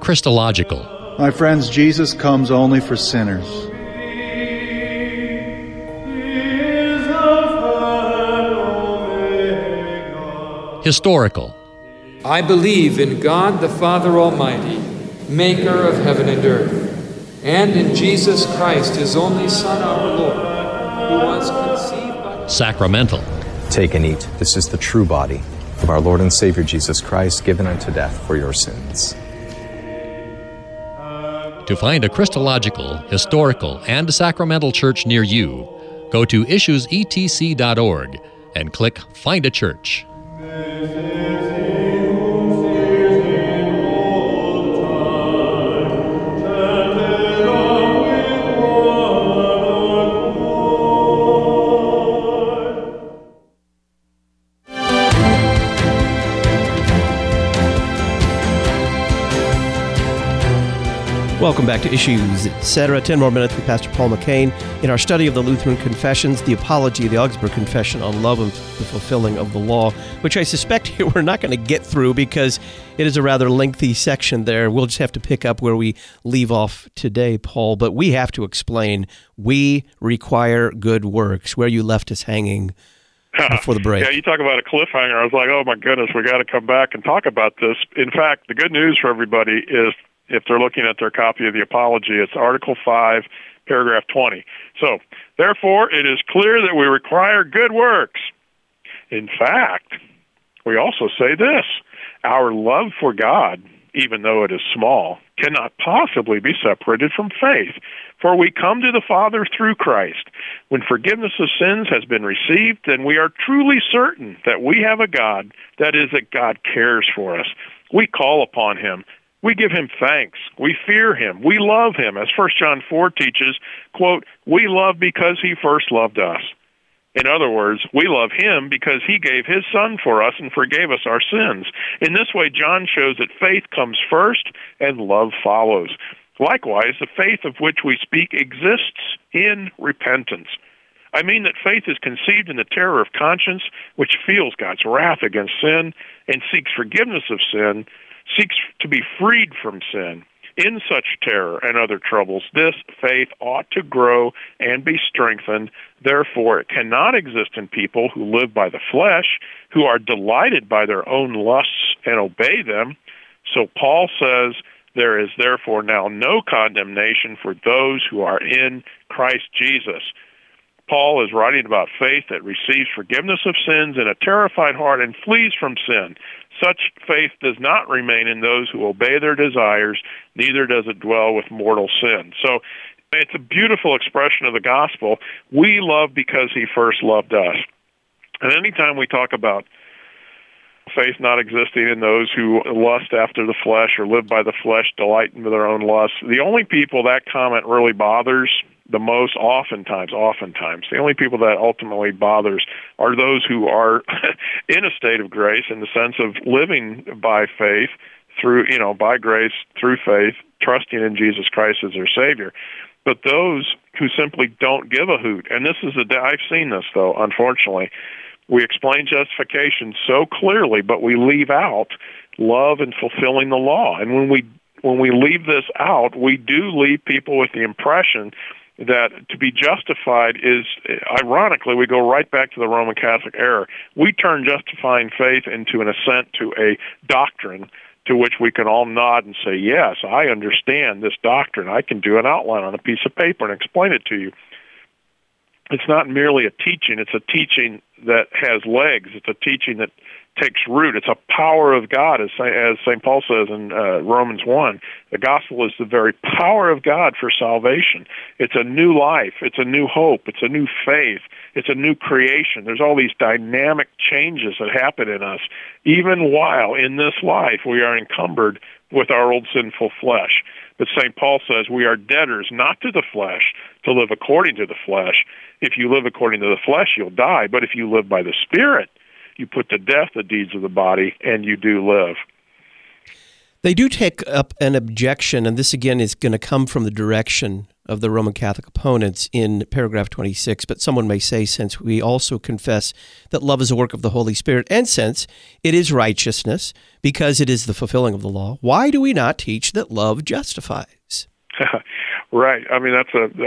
S5: Christological.
S14: My friends, Jesus comes only for sinners.
S5: Historical.
S15: I believe in God the Father Almighty, maker of heaven and earth, and in Jesus Christ, his only Son, our Lord, who was conceived by...
S5: Sacramental.
S16: Take and eat. This is the true body of our Lord and Savior Jesus Christ, given unto death for your sins.
S5: To find a Christological, historical, and sacramental church near you, go to issuesetc.org and click Find a Church.
S1: Welcome back to Issues, Etc. 10 more minutes with Pastor Paul McCain in our study of the Lutheran Confessions, the Apology, the Augsburg Confession on Love and the Fulfilling of the Law, which I suspect we're not going to get through because it is a rather lengthy section there. We'll just have to pick up where we leave off today, Paul. But we have to explain, we require good works, where you left us hanging before the break.
S2: Yeah, you talk about a cliffhanger. I was like, oh my goodness, we got to come back and talk about this. In fact, the good news for everybody is, if they're looking at their copy of the Apology, it's Article 5, Paragraph 20. So, therefore, it is clear that we require good works. In fact, we also say this: our love for God, even though it is small, cannot possibly be separated from faith. For we come to the Father through Christ. When forgiveness of sins has been received, then we are truly certain that we have a God, that is, that God cares for us. We call upon him. We give him thanks. We fear him. We love him. As 1 John 4 teaches, quote, we love because he first loved us. In other words, we love him because he gave his Son for us and forgave us our sins. In this way, John shows that faith comes first and love follows. Likewise, the faith of which we speak exists in repentance. I mean that faith is conceived in the terror of conscience, which feels God's wrath against sin and seeks forgiveness of sin, seeks to be freed from sin. In such terror and other troubles, this faith ought to grow and be strengthened. Therefore, it cannot exist in people who live by the flesh, who are delighted by their own lusts and obey them. So Paul says, there is therefore now no condemnation for those who are in Christ Jesus. Paul is writing about faith that receives forgiveness of sins in a terrified heart and flees from sin. Such faith does not remain in those who obey their desires, neither does it dwell with mortal sin. So it's a beautiful expression of the gospel. We love because he first loved us. And anytime we talk about faith not existing in those who lust after the flesh or live by the flesh, delight in their own lusts, the only people that comment really bothers the most, oftentimes, the only people that ultimately bothers are those who are in a state of grace, in the sense of living by faith, through, by grace, through faith, trusting in Jesus Christ as their Savior. But those who simply don't give a hoot, and this is I've seen this, though, unfortunately. We explain justification so clearly, but we leave out love and fulfilling the law. And when we leave this out, we do leave people with the impression that to be justified is, ironically, we go right back to the Roman Catholic era. We turn justifying faith into an assent to a doctrine to which we can all nod and say, yes, I understand this doctrine. I can do an outline on a piece of paper and explain it to you. It's not merely a teaching. It's a teaching that has legs. It's a teaching that takes root. It's a power of God, as St. Paul says in Romans 1. The gospel is the very power of God for salvation. It's a new life. It's a new hope. It's a new faith. It's a new creation. There's all these dynamic changes that happen in us, even while in this life we are encumbered with our old sinful flesh. But St. Paul says we are debtors not to the flesh to live according to the flesh. If you live according to the flesh, you'll die. But if you live by the Spirit, you put to death the deeds of the body, and you do live.
S1: They do take up an objection, and this again is going to come from the direction of the Roman Catholic opponents in paragraph 26, but someone may say, since we also confess that love is a work of the Holy Spirit, and since it is righteousness, because it is the fulfilling of the law, why do we not teach that love justifies?
S2: Right. I mean,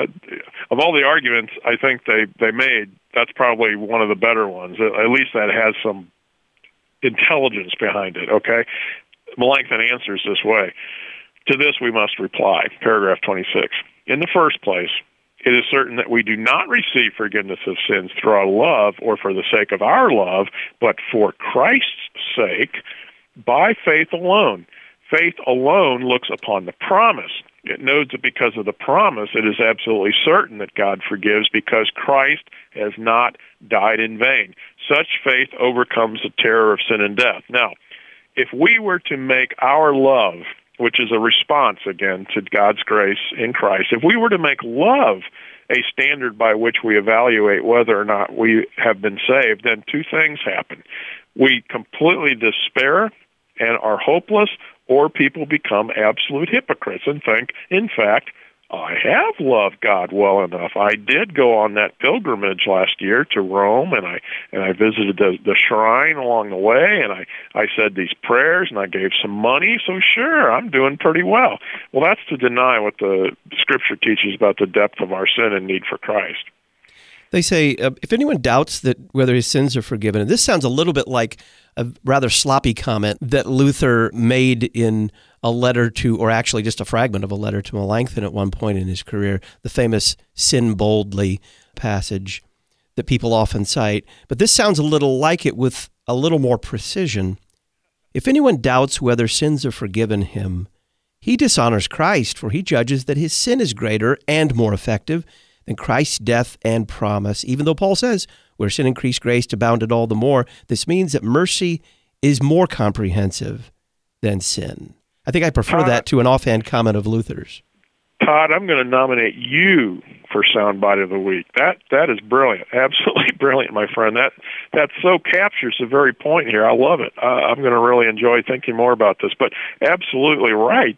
S2: of all the arguments I think they made, that's probably one of the better ones. At least that has some intelligence behind it, okay? Melanchthon answers this way. To this we must reply, paragraph 26. In the first place, it is certain that we do not receive forgiveness of sins through our love or for the sake of our love, but for Christ's sake, by faith alone. Faith alone looks upon the promise. It knows that because of the promise, it is absolutely certain that God forgives because Christ has not died in vain. Such faith overcomes the terror of sin and death. Now, if we were to make our love, which is a response, again, to God's grace in Christ, if we were to make love a standard by which we evaluate whether or not we have been saved, then two things happen. We completely despair and are hopeless, or people become absolute hypocrites and think, in fact, I have loved God well enough. I did go on that pilgrimage last year to Rome, and I visited the shrine along the way, and I said these prayers, and I gave some money, so sure, I'm doing pretty well. Well, that's to deny what the Scripture teaches about the depth of our sin and need for Christ.
S1: They say, if anyone doubts that whether his sins are forgiven, and this sounds a little bit like a rather sloppy comment that Luther made in a letter to, or actually just a fragment of a letter to Melanchthon at one point in his career, the famous sin boldly passage that people often cite. But this sounds a little like it with a little more precision. If anyone doubts whether sins are forgiven him, he dishonors Christ, for he judges that his sin is greater and more effective than Christ's death and promise. Even though Paul says, where sin increased, grace abounded all the more, this means that mercy is more comprehensive than sin. I think I prefer that to an offhand comment of Luther's.
S2: Todd, I'm going to nominate you for Soundbite of the Week. That is brilliant, absolutely brilliant, my friend. That so captures the very point here. I love it. I'm going to really enjoy thinking more about this. But absolutely right.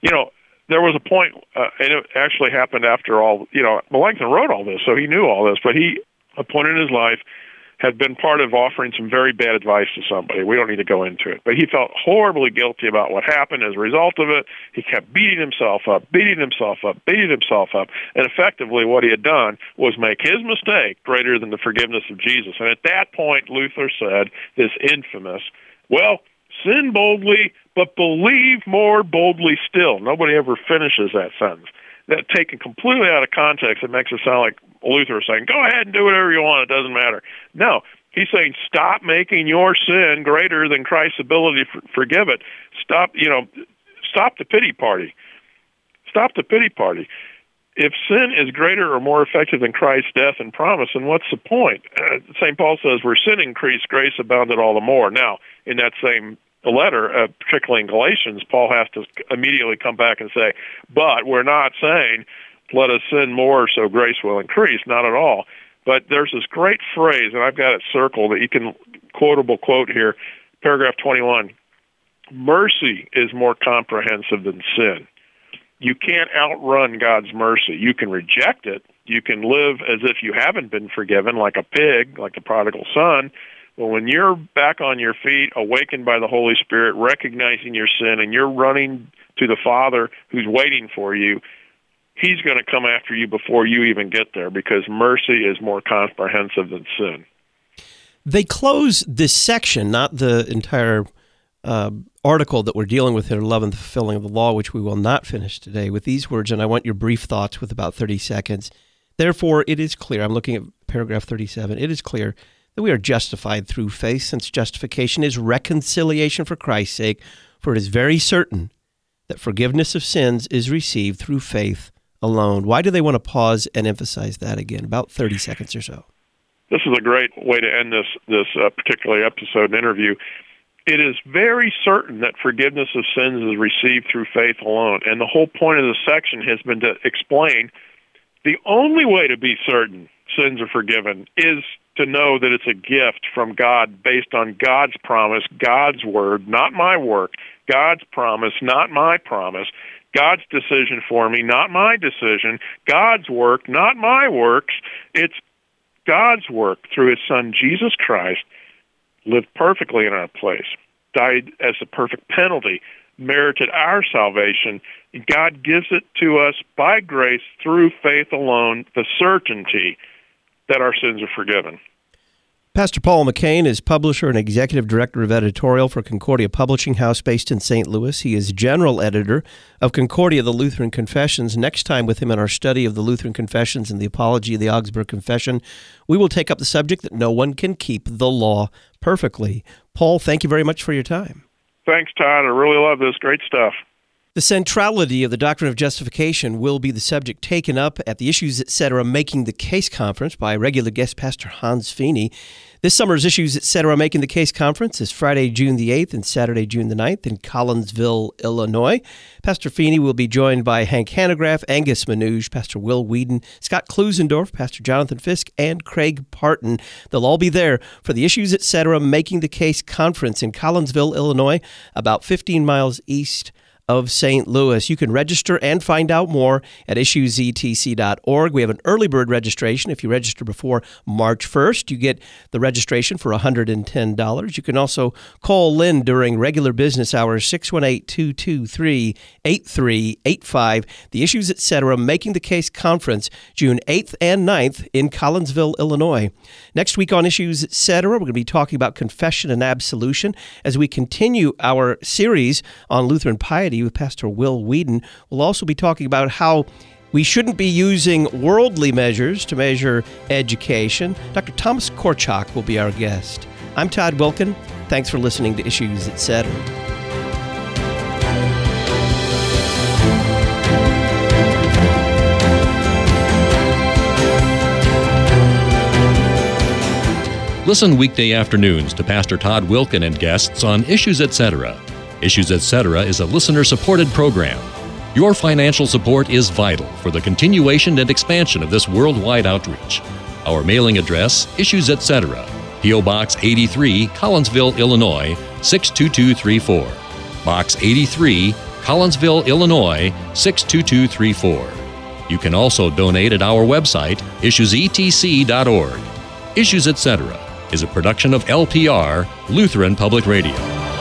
S2: There was a point, and it actually happened after all. Melanchthon wrote all this, so he knew all this. But a point in his life, had been part of offering some very bad advice to somebody. We don't need to go into it. But he felt horribly guilty about what happened as a result of it. He kept beating himself up. And effectively what he had done was make his mistake greater than the forgiveness of Jesus. And at that point, Luther said this infamous, sin boldly, but believe more boldly still. Nobody ever finishes that sentence. That taken completely out of context, it makes it sound like Luther saying, go ahead and do whatever you want, it doesn't matter. No, he's saying stop making your sin greater than Christ's ability to forgive it. Stop the pity party. Stop the pity party. If sin is greater or more effective than Christ's death and promise, then what's the point? St. Paul says, where sin increased, grace abounded all the more. Now, in that same letter, particularly in Galatians, Paul has to immediately come back and say, but we're not saying, let us sin more so grace will increase. Not at all. But there's this great phrase, and I've got it circled, that you can quotable quote here, paragraph 21. Mercy is more comprehensive than sin. You can't outrun God's mercy. You can reject it. You can live as if you haven't been forgiven, like a pig, like the prodigal son. But when you're back on your feet, awakened by the Holy Spirit, recognizing your sin, and you're running to the Father who's waiting for you, He's going to come after you before you even get there, because mercy is more comprehensive than sin.
S1: They close this section, not the entire article that we're dealing with here, Love and the Fulfilling of the Law, which we will not finish today, with these words, and I want your brief thoughts with about 30 seconds. Therefore, it is clear, I'm looking at paragraph 37, it is clear that we are justified through faith, since justification is reconciliation for Christ's sake, for it is very certain that forgiveness of sins is received through faith alone. Why do they want to pause and emphasize that again? About 30 seconds or so.
S2: This is a great way to end this particular episode and interview. It is very certain that forgiveness of sins is received through faith alone. And the whole point of this section has been to explain the only way to be certain sins are forgiven is to know that it's a gift from God based on God's promise, God's word, not my work, God's promise, not my promise. God's decision for me, not my decision. God's work, not my works. It's God's work through his Son, Jesus Christ, lived perfectly in our place, died as the perfect penalty, merited our salvation. God gives it to us by grace through faith alone, the certainty that our sins are forgiven.
S1: Pastor Paul McCain is publisher and executive director of editorial for Concordia Publishing House based in St. Louis. He is general editor of Concordia, the Lutheran Confessions. Next time with him in our study of the Lutheran Confessions and the Apology of the Augsburg Confession, we will take up the subject that no one can keep the law perfectly. Paul, thank you very much for your time.
S2: Thanks, Todd. I really love this. Great stuff.
S1: The centrality of the doctrine of justification will be the subject taken up at the Issues Etc. Making the Case Conference by regular guest Pastor Hans Feeney. This summer's Issues Etc. Making the Case Conference is Friday, June the 8th and Saturday, June the 9th in Collinsville, Illinois. Pastor Feeney will be joined by Hank Hanegraaff, Angus Manouge, Pastor Will Whedon, Scott Klusendorf, Pastor Jonathan Fisk, and Craig Parton. They'll all be there for the Issues Etc. Making the Case Conference in Collinsville, Illinois, about 15 miles east of St. Louis. You can register and find out more at issuesetc.org. We have an early bird registration. If you register before March 1st, you get the registration for $110. You can also call Lynn during regular business hours, 618-223-8385. The Issues Etc. Making the Case Conference, June 8th and 9th in Collinsville, Illinois. Next week on Issues Etc., we're going to be talking about confession and absolution as we continue our series on Lutheran piety with Pastor Will Whedon. We'll also be talking about how we shouldn't be using worldly measures to measure education. Dr. Thomas Korchak will be our guest. I'm Todd Wilkin. Thanks for listening to Issues Etc.
S5: Listen weekday afternoons to Pastor Todd Wilkin and guests on Issues Etc. Issues Etc. is a listener-supported program. Your financial support is vital for the continuation and expansion of this worldwide outreach. Our mailing address, Issues Etc., P.O. Box 83, Collinsville, Illinois, 62234. Box 83, Collinsville, Illinois, 62234. You can also donate at our website, issuesetc.org. Issues Etc. is a production of LPR, Lutheran Public Radio.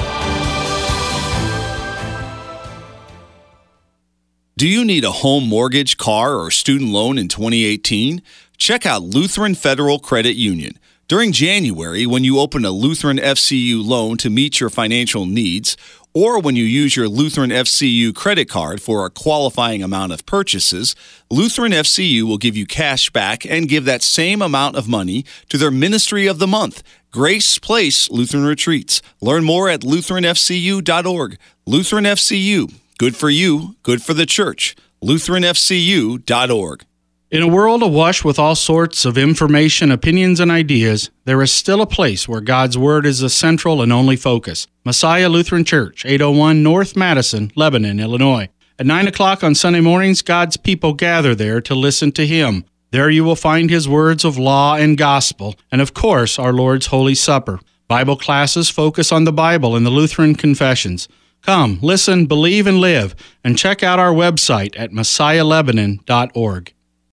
S9: Do you need a home mortgage, car, or student loan in 2018? Check out Lutheran Federal Credit Union. During January, when you open a Lutheran FCU loan to meet your financial needs, or when you use your Lutheran FCU credit card for a qualifying amount of purchases, Lutheran FCU will give you cash back and give that same amount of money to their Ministry of the Month, Grace Place Lutheran Retreats. Learn more at lutheranfcu.org. Lutheran FCU. Good for you, good for the church. lutheranfcu.org.
S17: In a world awash with all sorts of information, opinions, and ideas, there is still a place where God's Word is the central and only focus. Messiah Lutheran Church, 801 North Madison, Lebanon, Illinois. At 9 o'clock on Sunday mornings, God's people gather there to listen to Him. There you will find His words of law and gospel, and of course, our Lord's Holy Supper. Bible classes focus on the Bible and the Lutheran Confessions. Come, listen, believe, and live, and check out our website at messiahlebanon.org.